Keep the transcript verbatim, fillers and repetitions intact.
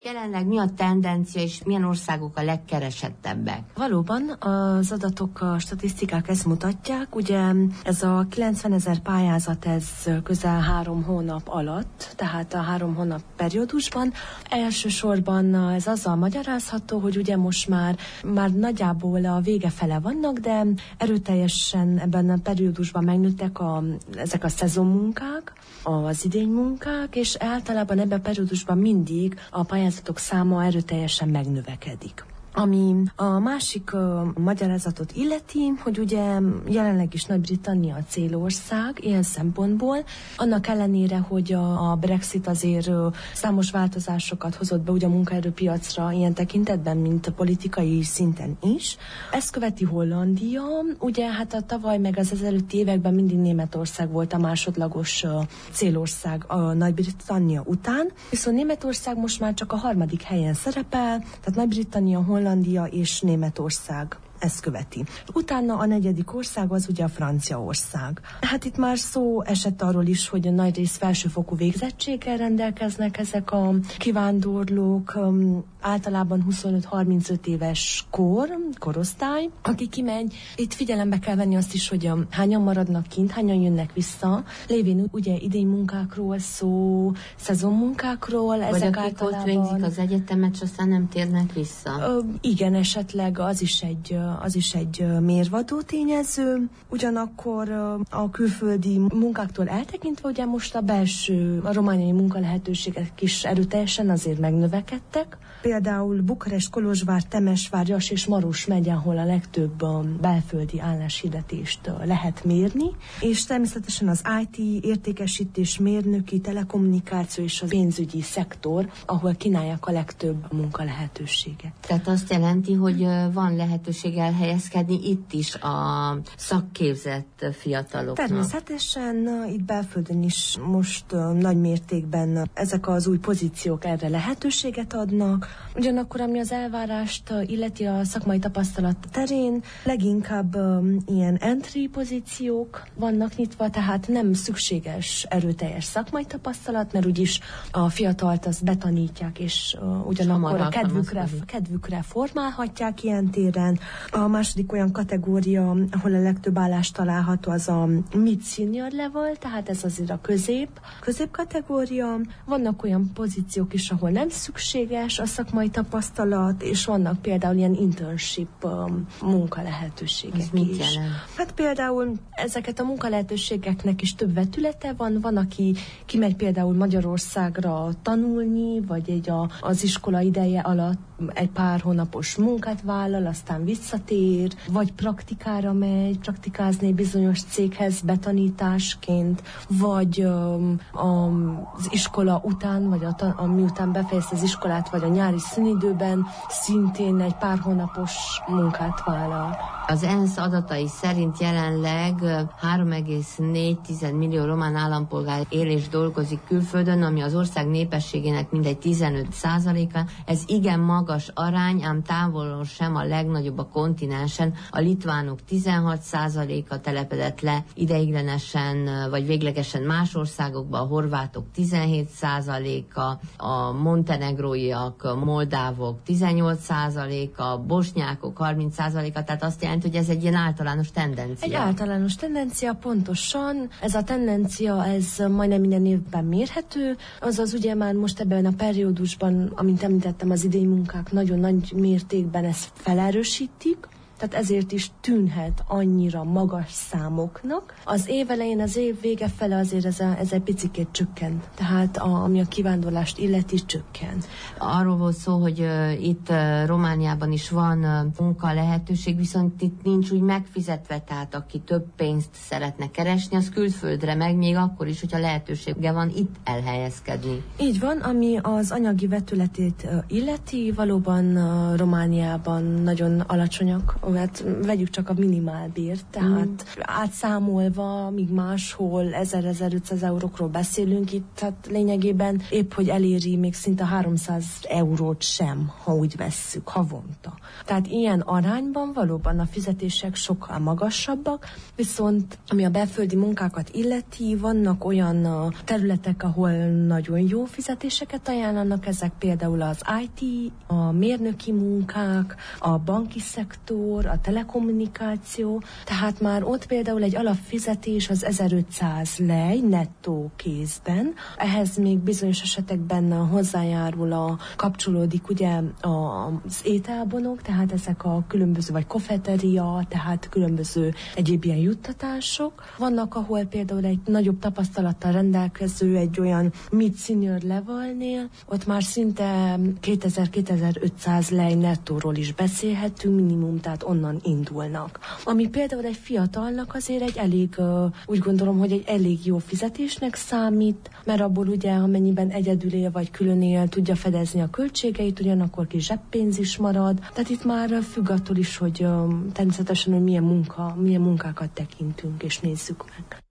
Jelenleg mi a tendencia, és milyen országok a legkeresettebbek? Valóban az adatok, a statisztikák ezt mutatják. Ugye ez a kilencvenezer pályázat, ez közel három hónap alatt, tehát a három hónap periódusban. Elsősorban ez azzal magyarázható, hogy ugye most már, már nagyjából a vége fele vannak, de erőteljesen ebben a periódusban megnőttek a, ezek a szezonmunkák, az idénymunkák, és általában ebben a periódusban mindig a pályázatok száma erőteljesen megnövekedik. Ami a másik uh, magyarázatot illeti, hogy ugye jelenleg is Nagy-Britannia a célország ilyen szempontból, annak ellenére, hogy a, a Brexit azért uh, számos változásokat hozott be ugye a munkaerőpiacra ilyen tekintetben, mint a politikai szinten is. Ezt követi Hollandia, ugye hát a tavaly meg az ezelőtti években mindig Németország volt a másodlagos uh, célország a Nagy-Britannia után, viszont Németország most már csak a harmadik helyen szerepel, tehát Nagy-Britannia, Hollandia és Németország ezt követi. Utána a negyedik ország az ugye a Franciaország. Hát itt már szó esett arról is, hogy a nagy rész felsőfokú végzettséggel rendelkeznek ezek a kivándorlók, um, általában huszonöt-harmincöt éves kor, korosztály, aki kimegy. Itt figyelembe kell venni azt is, hogy um, hányan maradnak kint, hányan jönnek vissza, lévén ugye idénymunkákról szó, szezonmunkákról. Vagy ezek akik általában... ott végzik az egyetemet, és aztán nem térnek vissza. Ö, igen, esetleg az is egy az is egy mérvadó tényező, ugyanakkor a külföldi munkáktól eltekintve ugye most a belső, a romániai munkalehetőségek is erőteljesen azért megnövekedtek. Például Bukarest, Kolozsvár, Temesvár, Jas és Maros megye, ahol a legtöbb a belföldi álláshirdetést lehet mérni, és természetesen az í té, értékesítés, mérnöki, telekommunikáció és a pénzügyi szektor, ahol kínálják a legtöbb munkalehetőséget. Tehát azt jelenti, hogy van lehetőség elhelyezkedni itt is a szakképzett fiataloknak. Természetesen itt belföldön is most uh, nagy mértékben ezek az új pozíciók erre lehetőséget adnak. Ugyanakkor, ami az elvárást uh, illeti a szakmai tapasztalat terén, leginkább um, ilyen entry pozíciók vannak nyitva, tehát nem szükséges erőteljes szakmai tapasztalat, mert úgyis a fiatalt azt betanítják, és uh, ugyanakkor a kedvükre, kedvükre formálhatják ilyen téren. A második olyan kategória, ahol a legtöbb állás található, az a mid-senior level, tehát ez azért a közép, középkategória. Vannak olyan pozíciók is, ahol nem szükséges a szakmai tapasztalat, és vannak például ilyen internship um, munkalehetőségek ez mit is. jelent? Hát például ezeket a munkalehetőségeknek is több vetülete van. Van, aki kimegy például Magyarországra tanulni, vagy egy a, az iskola ideje alatt egy pár hónapos munkát vállal, aztán visszatér, vagy praktikára megy, praktikázni bizonyos céghez betanításként, vagy um, az iskola után, vagy a, a, miután befejezte az iskolát, vagy a nyári szünidőben szintén egy pár hónapos munkát vállal. Az ENSZ adatai szerint jelenleg három egész négy millió román állampolgár él és dolgozik külföldön, ami az ország népességének mindegy tizenöt százaléka. Ez igen magas arány, ám távolról sem a legnagyobb a kontinensen. A litvánok tizenhat százaléka telepedett le ideiglenesen vagy véglegesen más országokba, a horvátok tizenhét százaléka, a montenegróiak, moldávok tizennyolc százaléka, a bosnyákok harminc százaléka, tehát azt jelenti, hogy ez egy ilyen általános tendencia. Egy általános tendencia, pontosan. Ez a tendencia, ez majdnem minden évben mérhető, azaz ugye már most ebben a periódusban, amint említettem, az idénymunkák nagyon nagy mértékben ezt felerősítik, tehát ezért is tűnhet annyira magas számoknak. Az év elején, az év vége fele azért ez, a, ez egy picikét csökkent. Tehát a, ami a kivándorlást illeti, csökkent. Arról volt szó, hogy uh, itt uh, Romániában is van uh, munka lehetőség, viszont itt nincs úgy megfizetve, tehát aki több pénzt szeretne keresni, az külföldre meg, még akkor is, hogyha lehetősége van itt elhelyezkedni. Így van, ami az anyagi vetületét uh, illeti, valóban uh, Romániában nagyon alacsonyak hát vegyük csak a minimálbért, tehát mm. átszámolva, míg máshol ezer-ezerötszáz eurókról beszélünk, itt hát lényegében épp, hogy eléri még szinte háromszáz eurót sem, ha úgy vesszük, havonta. Tehát ilyen arányban valóban a fizetések sokkal magasabbak, viszont ami a belföldi munkákat illeti, vannak olyan területek, ahol nagyon jó fizetéseket ajánlanak, ezek például az i té, a mérnöki munkák, a banki szektor, a telekommunikáció, tehát már ott például egy alapfizetés az ezerötszáz lej nettó kézben, ehhez még bizonyos esetekben hozzájárul a kapcsolódik ugye az ételbonok, tehát ezek a különböző, vagy kofeteria, tehát különböző egyéb ilyen juttatások. Vannak, ahol például egy nagyobb tapasztalattal rendelkező, egy olyan mid-senior levelnél, ott már szinte kétezer-kétezer-ötszáz lej nettóról is beszélhetünk, minimum, tehát onnan indulnak. Ami például egy fiatalnak azért egy elég, úgy gondolom, hogy egy elég jó fizetésnek számít, mert abból ugye, amennyiben egyedül él vagy külön él, tudja fedezni a költségeit, ugyanakkor kis zseppénz is marad. Tehát itt már függ attól is, hogy természetesen, hogy milyen munka, milyen munkákat tekintünk és nézzük meg.